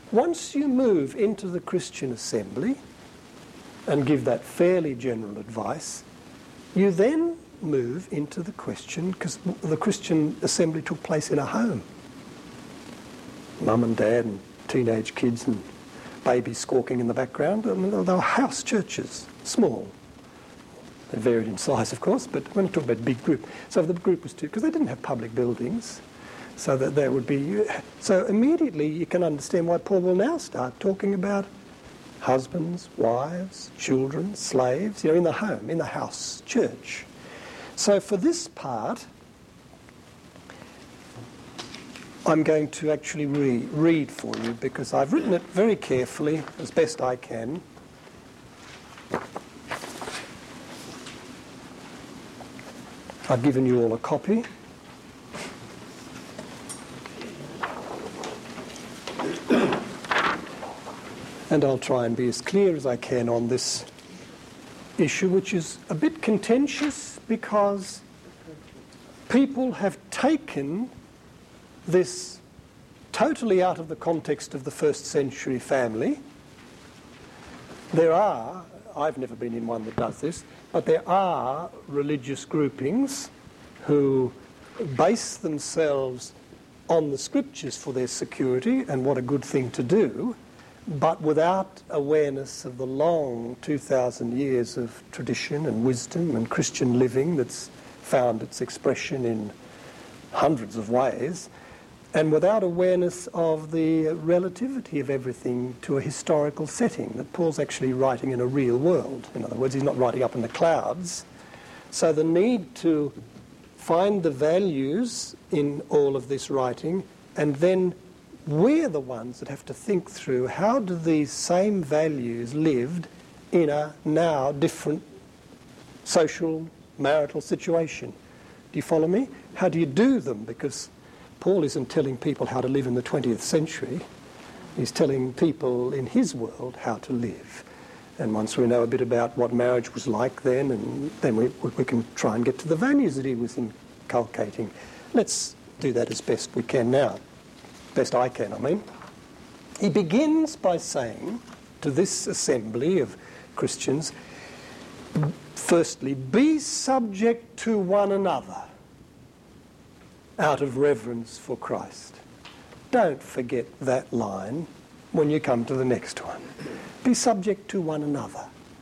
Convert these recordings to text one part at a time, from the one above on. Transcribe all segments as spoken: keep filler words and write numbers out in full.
once you move into the Christian assembly and give that fairly general advice, you then move into the question, because the Christian assembly took place in a home. Mum and dad and teenage kids and babies squawking in the background. I mean, they were house churches, small. They varied in size, of course, but when I talk about big group, so the group was two, because they didn't have public buildings, so that there would be... So immediately you can understand why Paul will now start talking about husbands, wives, children, slaves, you know, in the home, in the house, church. So for this part, I'm going to actually re read for you, because I've written it very carefully, as best I can. I've given you all a copy. And I'll try and be as clear as I can on this issue, which is a bit contentious because people have taken this totally out of the context of the first century family. There are, I've never been in one that does this, but there are religious groupings who base themselves on the scriptures for their security, and what a good thing to do, but without awareness of the long two thousand years of tradition and wisdom and Christian living that's found its expression in hundreds of ways, and without awareness of the relativity of everything to a historical setting, that Paul's actually writing in a real world. In other words, he's not writing up in the clouds. So the need to find the values in all of this writing, and then we're the ones that have to think through how do these same values lived in a now different social, marital situation. Do you follow me? How do you do them? Because Paul isn't telling people how to live in the twentieth century. He's telling people in his world how to live. And once we know a bit about what marriage was like then, and then we, we can try and get to the values that he was inculcating. Let's do that as best we can now. Best I can, I mean. He begins by saying to this assembly of Christians, firstly, be subject to one another out of reverence for Christ. Don't forget that line when you come to the next one. Be subject to one another.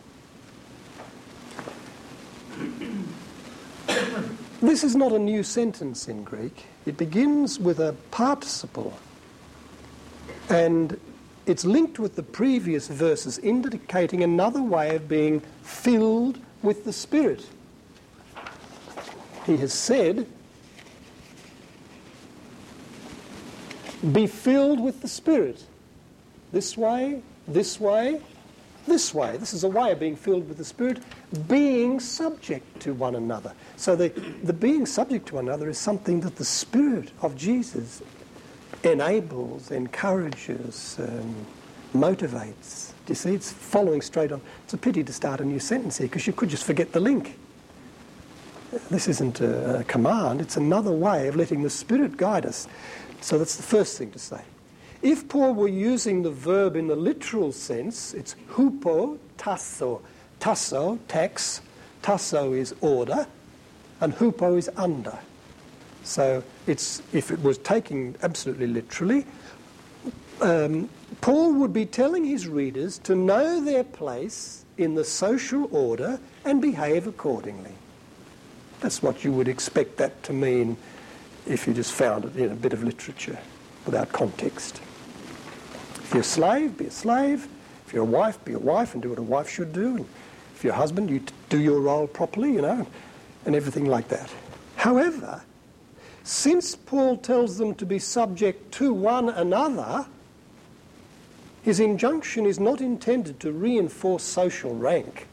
This is not a new sentence in Greek. It begins with a participle, and it's linked with the previous verses, indicating another way of being filled with the Spirit. He has said, be filled with the Spirit. This way, this way, this way. This is a way of being filled with the Spirit, being subject to one another. So the, the being subject to one another is something that the Spirit of Jesus enables, encourages, um, motivates. Do you see? It's following straight on. It's a pity to start a new sentence here, because you could just forget the link. This isn't a, a command. It's another way of letting the Spirit guide us. So that's the first thing to say. If Paul were using the verb in the literal sense, it's hupo tasso. Tasso, tax. Tasso is order, and hupo is under. So it's, if it was taken absolutely literally, um, Paul would be telling his readers to know their place in the social order and behave accordingly. That's what you would expect that to mean if you just found it in a bit of literature without context. If you're a slave, be a slave. If you're a wife, be a wife and do what a wife should do. And if you're a husband, you do your role properly, you know, and everything like that. However, since Paul tells them to be subject to one another, his injunction is not intended to reinforce social rank.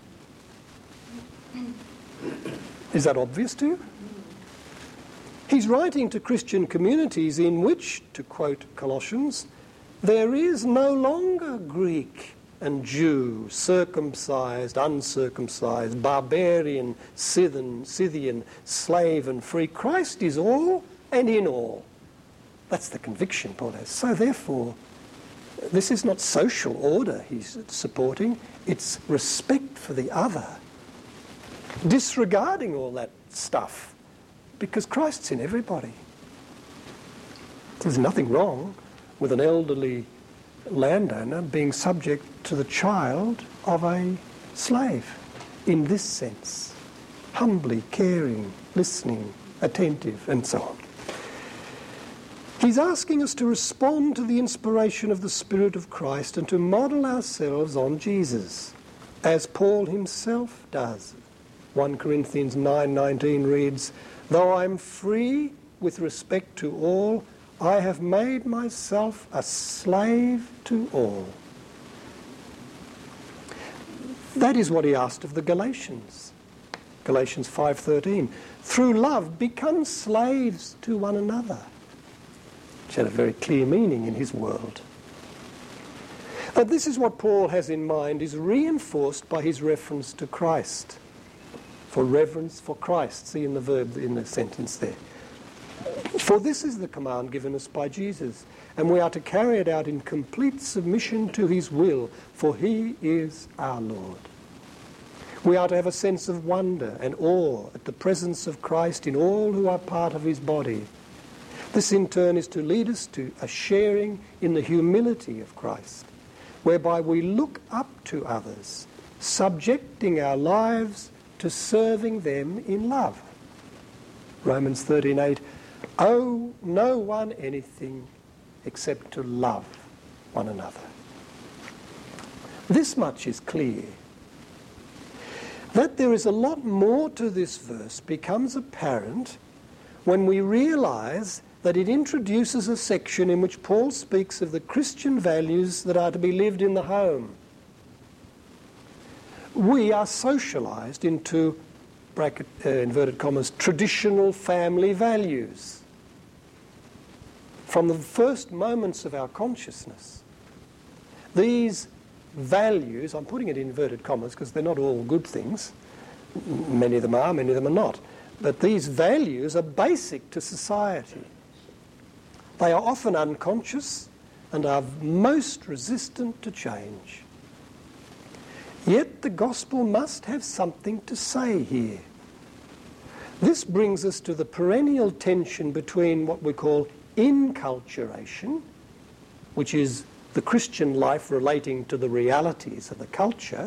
Is that obvious to you? He's writing to Christian communities in which, to quote Colossians, there is no longer Greek and Jew, circumcised, uncircumcised, barbarian, Scythian, Scythian, slave and free. Christ is all and in all. That's the conviction Paul has. So therefore, This is not social order he's supporting, it's respect for the other. Disregarding all that stuff, because Christ's in everybody. There's nothing wrong with an elderly landowner being subject to the child of a slave in this sense. Humbly, caring, listening, attentive, and so on. He's asking us to respond to the inspiration of the Spirit of Christ and to model ourselves on Jesus, as Paul himself does. First Corinthians nine nineteen reads, "Though I'm free with respect to all, I have made myself a slave to all." That is what he asked of the Galatians. Galatians five thirteen, "Through love become slaves to one another," which had a very clear meaning in his world. And this is what Paul has in mind, is reinforced by his reference to Christ. For reverence for Christ. See in the verb in the sentence there. For this is the command given us by Jesus, and we are to carry it out in complete submission to his will, for he is our Lord. We are to have a sense of wonder and awe at the presence of Christ in all who are part of his body. This in turn is to lead us to a sharing in the humility of Christ, whereby we look up to others, subjecting our lives to serving them in love. Romans thirteen eight, "Owe no one anything except to love one another." This much is clear. That there is a lot more to this verse becomes apparent when we realise that it introduces a section in which Paul speaks of the Christian values that are to be lived in the home. We are socialised into, bracket, uh, inverted commas, traditional family values. From the first moments of our consciousness, these values, I'm putting it in inverted commas because they're not all good things. Many of them are, many of them are not. But these values are basic to society. They are often unconscious and are most resistant to change. Yet the gospel must have something to say here. This brings us to the perennial tension between what we call inculturation, which is the Christian life relating to the realities of the culture,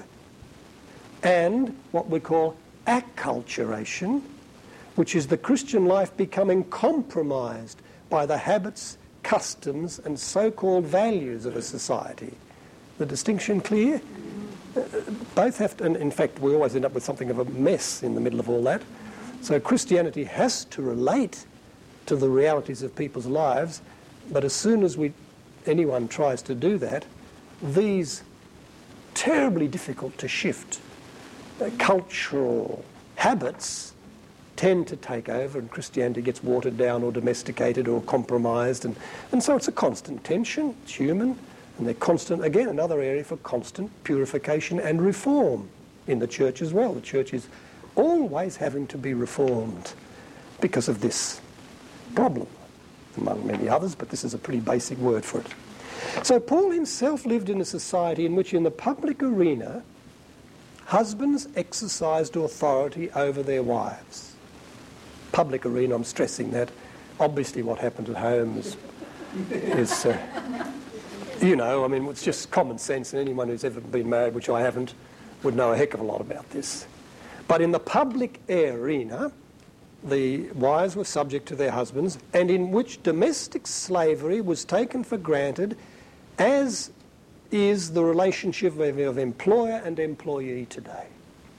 and what we call acculturation, which is the Christian life becoming compromised by the habits, customs, and so-called values of a society. The distinction clear? Both have to, and in fact we always end up with something of a mess in the middle of all that. So Christianity has to relate to the realities of people's lives, but as soon as we anyone tries to do that, these terribly difficult to shift uh, cultural habits tend to take over, and Christianity gets watered down or domesticated or compromised, and, and so it's a constant tension. It's human. And they're constant, again, another area for constant purification and reform in the church as well. The church is always having to be reformed because of this problem, among many others, but this is a pretty basic word for it. So Paul himself lived in a society in which in the public arena, husbands exercised authority over their wives. Public arena, I'm stressing that. Obviously what happened at home is... is uh, You know, I mean, it's just common sense, and anyone who's ever been married, which I haven't, would know a heck of a lot about this. But in the public arena, the wives were subject to their husbands, and in which domestic slavery was taken for granted, as is the relationship of, of employer and employee today.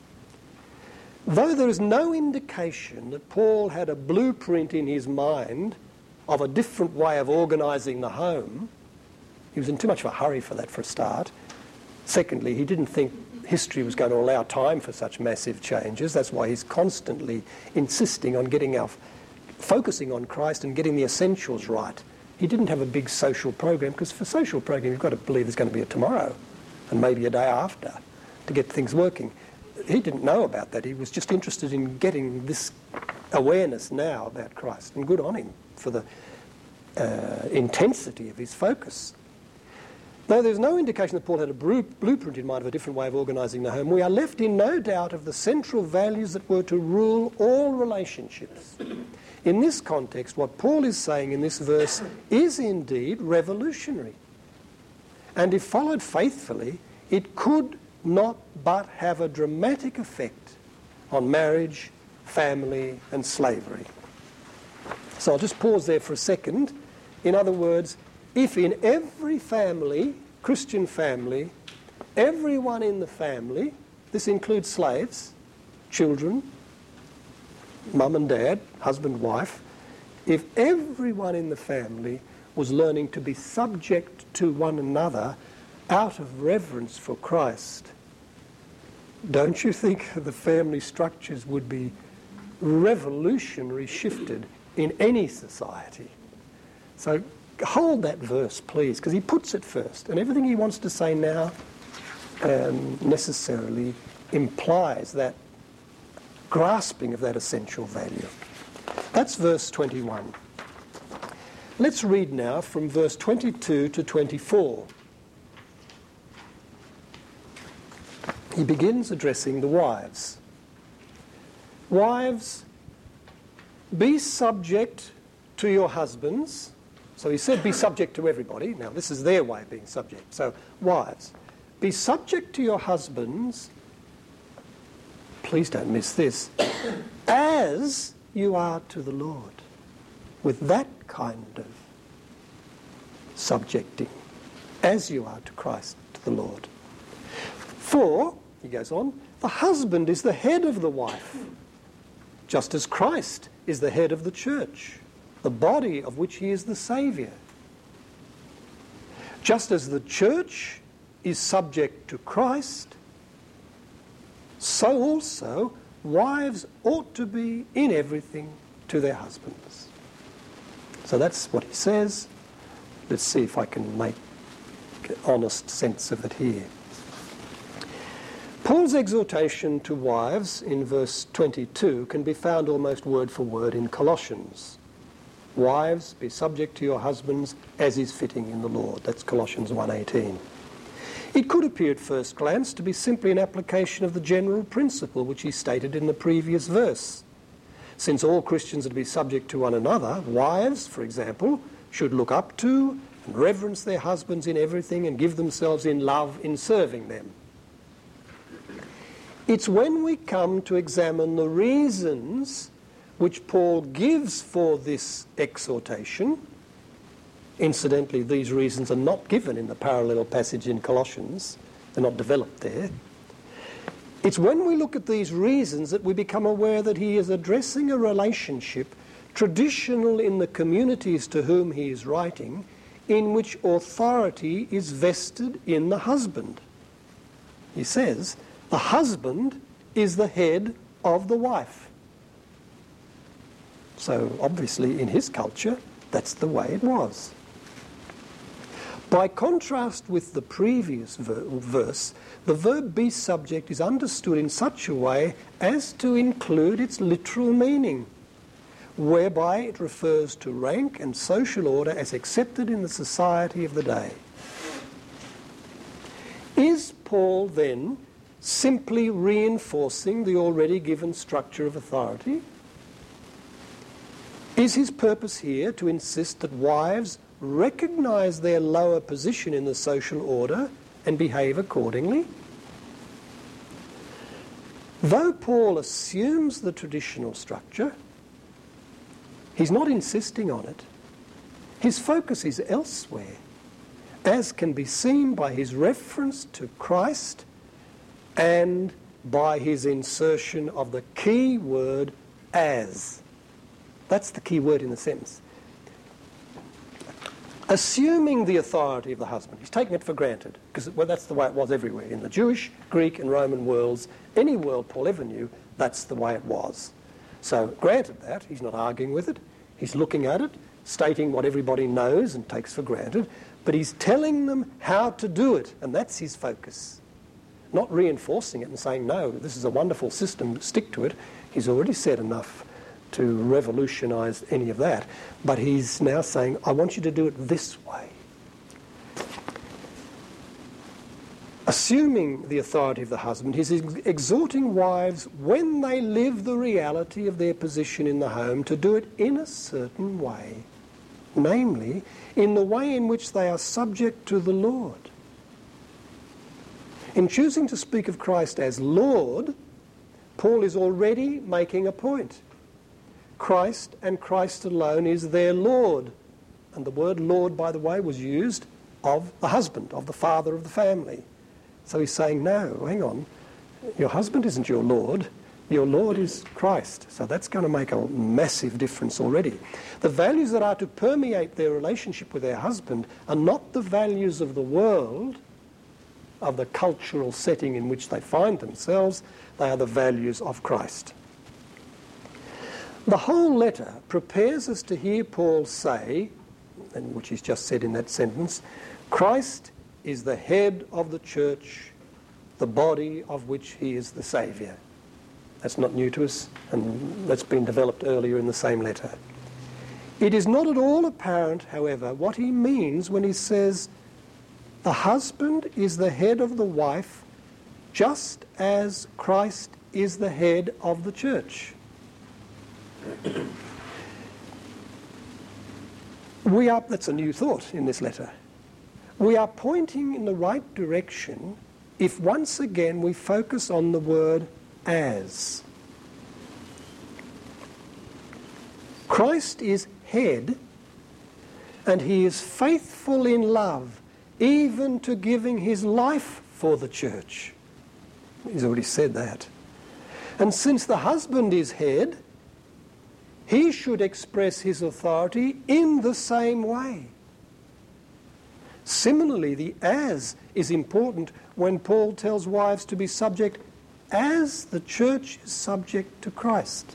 Though there is no indication that Paul had a blueprint in his mind of a different way of organising the home, he was in too much of a hurry for that for a start. Secondly, he didn't think history was going to allow time for such massive changes. That's why he's constantly insisting on getting our, focusing on Christ and getting the essentials right. He didn't have a big social program, because for social program you've got to believe there's going to be a tomorrow and maybe a day after to get things working. He didn't know about that. He was just interested in getting this awareness now about Christ, and good on him for the uh, intensity of his focus. Though there's no indication that Paul had a blueprint in mind of a different way of organising the home, we are left in no doubt of the central values that were to rule all relationships. In this context, what Paul is saying in this verse is indeed revolutionary. And if followed faithfully, it could not but have a dramatic effect on marriage, family, and slavery. So I'll just pause there for a second. In other words, if in every family, Christian family, everyone in the family, this includes slaves, children, mum and dad, husband, wife, if everyone in the family was learning to be subject to one another out of reverence for Christ, don't you think the family structures would be revolutionary shifted in any society? So hold that verse, please, because he puts it first, and everything he wants to say now um, necessarily implies that grasping of that essential value. That's verse twenty-one. Let's read now from verse twenty-two to twenty-four. He begins addressing the wives. Wives, be subject to your husbands. So he said be subject to everybody. Now this is their way of being subject. So wives, be subject to your husbands. Please don't miss this. As you are to the Lord. With that kind of subjecting. As you are to Christ, to the Lord. For, he goes on, the husband is the head of the wife, just as Christ is the head of the church, the body of which he is the Saviour. Just as the church is subject to Christ, so also wives ought to be in everything to their husbands. So that's what he says. Let's see if I can make honest sense of it here. Paul's exhortation to wives in verse twenty-two can be found almost word for word in Colossians. Wives, be subject to your husbands as is fitting in the Lord. That's Colossians one eighteen. It could appear at first glance to be simply an application of the general principle which he stated in the previous verse. Since all Christians are to be subject to one another, wives, for example, should look up to and reverence their husbands in everything and give themselves in love in serving them. It's when we come to examine the reasons which Paul gives for this exhortation. Incidentally, these reasons are not given in the parallel passage in Colossians. They're not developed there. It's when we look at these reasons that we become aware that he is addressing a relationship traditional in the communities to whom he is writing, in which authority is vested in the husband. He says, the husband is the head of the wife. So obviously in his culture, that's the way it was. By contrast with the previous ver- verse, the verb be subject is understood in such a way as to include its literal meaning, whereby it refers to rank and social order as accepted in the society of the day. Is Paul then simply reinforcing the already given structure of authority? Is his purpose here to insist that wives recognise their lower position in the social order and behave accordingly? Though Paul assumes the traditional structure, he's not insisting on it. His focus is elsewhere, as can be seen by his reference to Christ and by his insertion of the key word as. That's the key word in the sentence. Assuming the authority of the husband. He's taking it for granted, because well, that's the way it was everywhere. In the Jewish, Greek and Roman worlds, any world Paul ever knew, that's the way it was. So granted that, he's not arguing with it. He's looking at it, stating what everybody knows and takes for granted, but he's telling them how to do it, and that's his focus. Not reinforcing it and saying, no, this is a wonderful system, stick to it. He's already said enough to revolutionise any of that. But he's now saying, I want you to do it this way. assuming the authority of the husband, he's exhorting wives, when they live the reality of their position in the home, to do it in a certain way, namely, in the way in which they are subject to the Lord. In choosing to speak of Christ as Lord, Paul is already making a point. Christ and Christ alone is their Lord. And the word Lord, by the way, was used of the husband, of the father of the family. So he's saying, no, hang on, your husband isn't your Lord, your Lord is Christ. So that's going to make a massive difference already. The values that are to permeate their relationship with their husband are not the values of the world, of the cultural setting in which they find themselves, they are the values of Christ. The whole letter prepares us to hear Paul say, and which he's just said in that sentence, Christ is the head of the church, the body of which he is the Saviour. That's not new to us, and that's been developed earlier in the same letter. It is not at all apparent, however, what he means when he says, the husband is the head of the wife, just as Christ is the head of the church. We are, that's a new thought in this letter. We are pointing in the right direction if once again we focus on the word as. Christ is head, and he is faithful in love, even to giving his life for the church. He's already said that. And since the husband is head, he should express his authority in the same way. Similarly, the as is important when Paul tells wives to be subject as the church is subject to Christ.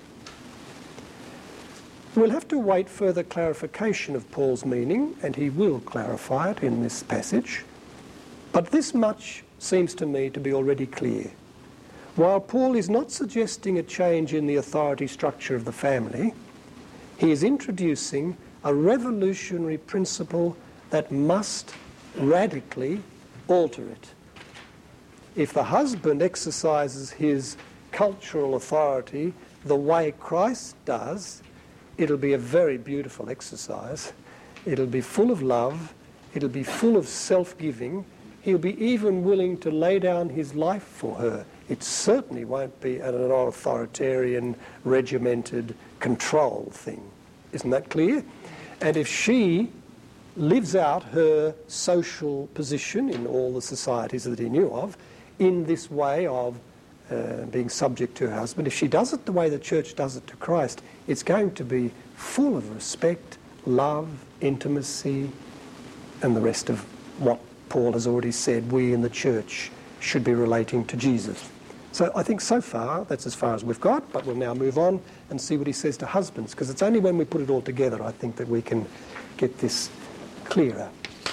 We'll have to wait further clarification of Paul's meaning, and he will clarify it in this passage. But this much seems to me to be already clear. While Paul is not suggesting a change in the authority structure of the family, he is introducing a revolutionary principle that must radically alter it. If the husband exercises his cultural authority the way Christ does, it'll be a very beautiful exercise. It'll be full of love. It'll be full of self-giving. He'll be even willing to lay down his life for her. It certainly won't be an authoritarian, regimented control thing. Isn't that clear? And if she lives out her social position in all the societies that he knew of in this way of uh, being subject to her husband, if she does it the way the church does it to Christ, it's going to be full of respect, love, intimacy, and the rest of what Paul has already said we in the church should be relating to Jesus. So I think so far that's as far as we've got, but we'll now move on and see what he says to husbands, because it's only when we put it all together I think that we can get this clearer.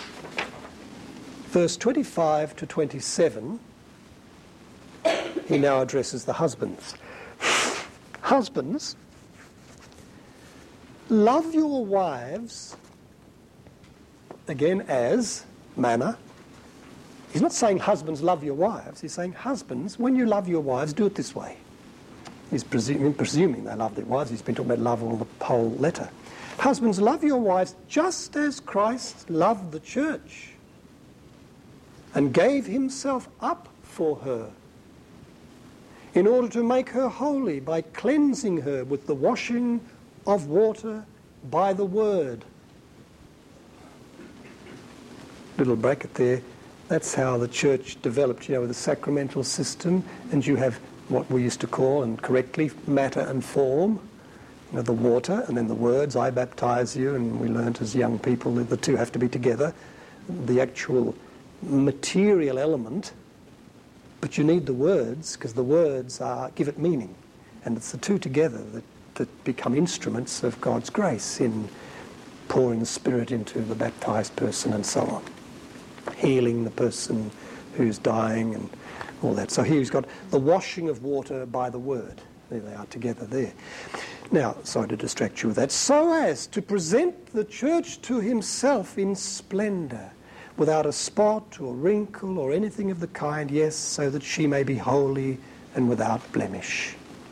Verse twenty-five to twenty-seven, he now addresses the husbands. Husbands, love your wives, again as, manner. He's not saying husbands love your wives, he's saying husbands, when you love your wives, do it this way. He's presuming, presuming they love their wives, he's been talking about love all the whole letter. Husbands, love your wives just as Christ loved the church and gave himself up for her in order to make her holy by cleansing her with the washing of water by the word. Little bracket there. That's how the church developed, you know, with the sacramental system, and you have what we used to call, and correctly, matter and form. You know, the water and then the words, I baptize you, and we learnt as young people that the two have to be together. The actual material element, but you need the words, because the words are give it meaning. And it's the two together that, that become instruments of God's grace in pouring the Spirit into the baptized person and so on. Healing the person who's dying and all that. So here he's got the washing of water by the word. There they are together there. Now, sorry to distract you with that. So as to present the church to himself in splendour, without a spot or wrinkle or anything of the kind, yes, so that she may be holy and without blemish.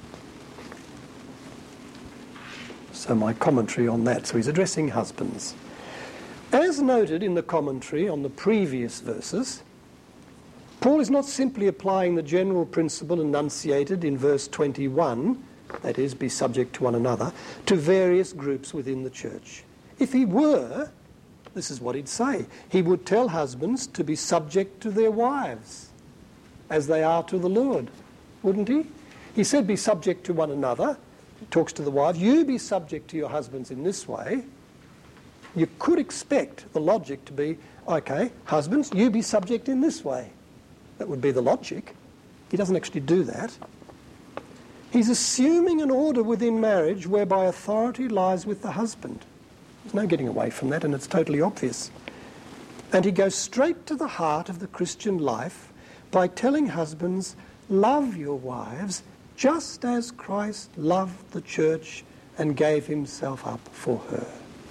So my commentary on that. So he's addressing husbands. As noted in the commentary on the previous verses, Paul is not simply applying the general principle enunciated in verse twenty-one, that is, be subject to one another, to various groups within the church. If he were, this is what he'd say. He would tell husbands to be subject to their wives, as they are to the Lord, wouldn't he? He said be subject to one another. He talks to the wives. You be subject to your husbands in this way. You could expect the logic to be, okay, husbands, you be subject in this way. That would be the logic. He doesn't actually do that. He's assuming an order within marriage whereby authority lies with the husband. There's no getting away from that, and it's totally obvious. And he goes straight to the heart of the Christian life by telling husbands, love your wives just as Christ loved the church and gave himself up for her.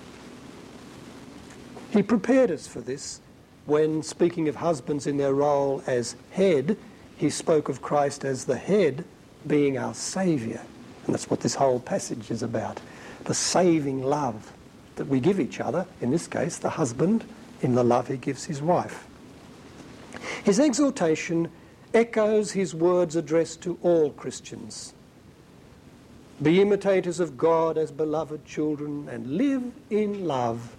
He prepared us for this when, speaking of husbands in their role as head, he spoke of Christ as the head, being our Saviour. And that's what this whole passage is about. The saving love that we give each other, in this case, the husband, in the love he gives his wife. His exhortation echoes his words addressed to all Christians. Be imitators of God as beloved children and live in love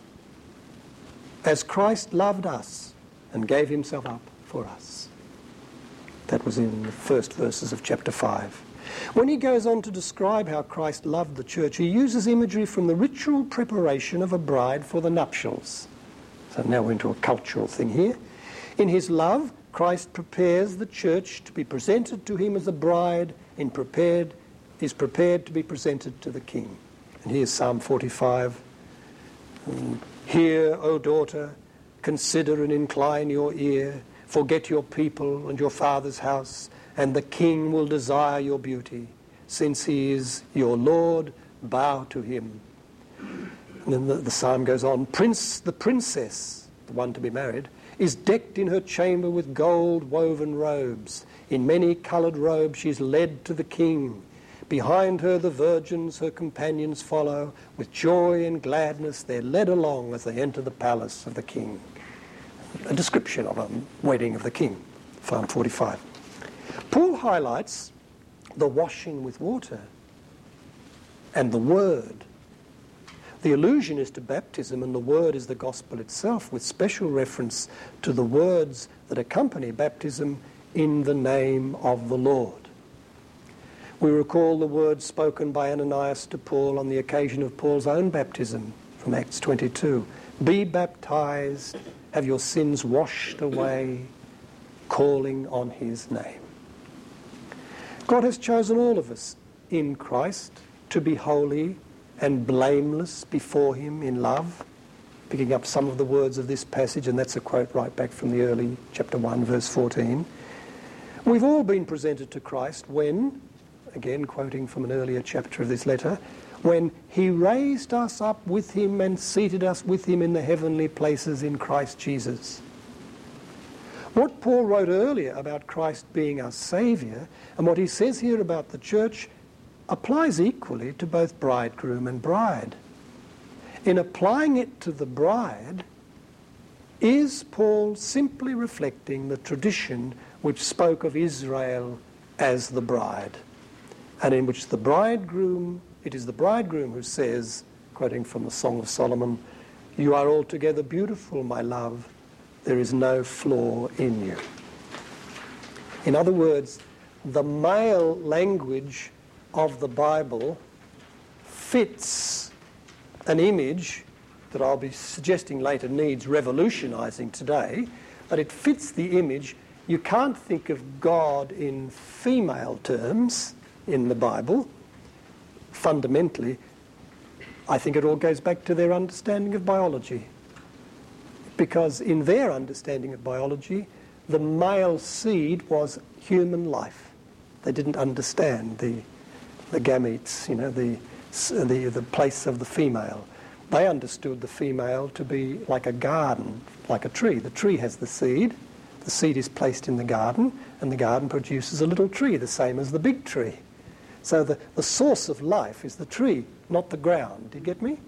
as Christ loved us and gave himself up for us. That was in the first verses of chapter five. When he goes on to describe how Christ loved the church, he uses imagery from the ritual preparation of a bride for the nuptials. So now we're into a cultural thing here. In his love, Christ prepares the church to be presented to him as a bride, in prepared, is prepared to be presented to the king. And here's Psalm forty-five. Hear, O daughter, consider and incline your ear. Forget your people and your father's house, and the king will desire your beauty. Since he is your Lord, bow to him. And then the, the psalm goes on. Prince, the princess, the one to be married, is decked in her chamber with gold woven robes. In many coloured robes she's led to the king. Behind her the virgins, her companions, follow. With joy and gladness they're led along as they enter the palace of the king. A description of a wedding of the king, Psalm forty-five. Paul highlights the washing with water and the word. The allusion is to baptism, and the word is the gospel itself, with special reference to the words that accompany baptism, in the name of the Lord. We recall the words spoken by Ananias to Paul on the occasion of Paul's own baptism from Acts twenty-two. Be baptized, have your sins washed away, calling on his name. God has chosen all of us in Christ to be holy and blameless before him in love. Picking up some of the words of this passage, and that's a quote right back from the early chapter one, verse fourteen. We've all been presented to Christ when, again quoting from an earlier chapter of this letter, when he raised us up with him and seated us with him in the heavenly places in Christ Jesus. What Paul wrote earlier about Christ being our Saviour, and what he says here about the church, applies equally to both bridegroom and bride. In applying it to the bride, is Paul simply reflecting the tradition which spoke of Israel as the bride, and in which the bridegroom, it is the bridegroom who says, quoting from the Song of Solomon, "You are altogether beautiful, my love. There is no flaw in you." In other words, the male language of the Bible fits an image that I'll be suggesting later needs revolutionising today, but it fits the image. You can't think of God in female terms in the Bible. Fundamentally, I think it all goes back to their understanding of biology. Because in their understanding of biology, the male seed was human life. They didn't understand the the gametes, you know, the, the the place of the female. They understood the female to be like a garden, like a tree. The tree has the seed, the seed is placed in the garden, and the garden produces a little tree, the same as the big tree. So the, the source of life is the tree, not the ground. Do you get me?